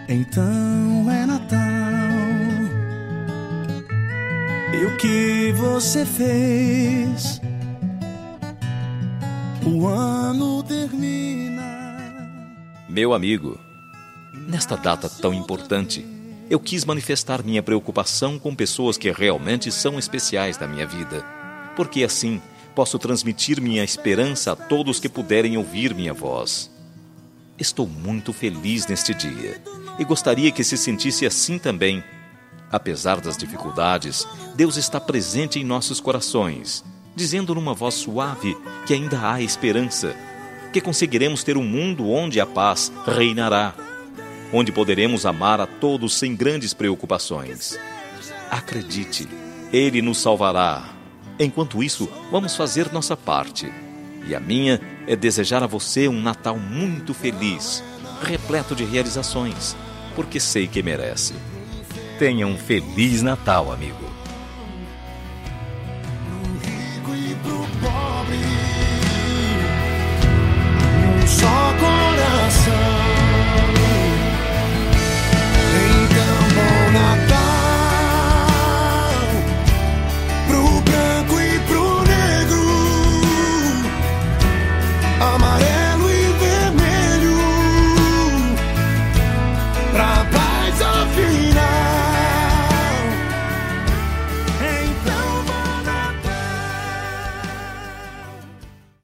Então é Natal. E o que você fez? O ano termina. Meu amigo, nesta data tão importante, eu quis manifestar minha preocupação com pessoas que realmente são especiais na minha vida, porque assim posso transmitir minha esperança a todos que puderem ouvir minha voz. Estou muito feliz neste dia e gostaria que se sentisse assim também. Apesar das dificuldades, Deus está presente em nossos corações, dizendo numa voz suave que ainda há esperança, que conseguiremos ter um mundo onde a paz reinará, onde poderemos amar a todos sem grandes preocupações. Acredite, Ele nos salvará. Enquanto isso, vamos fazer nossa parte. E a minha é desejar a você um Natal muito feliz, repleto de realizações, porque sei que merece. Tenha um Feliz Natal, amigo. Pro rico e pro pobre, um só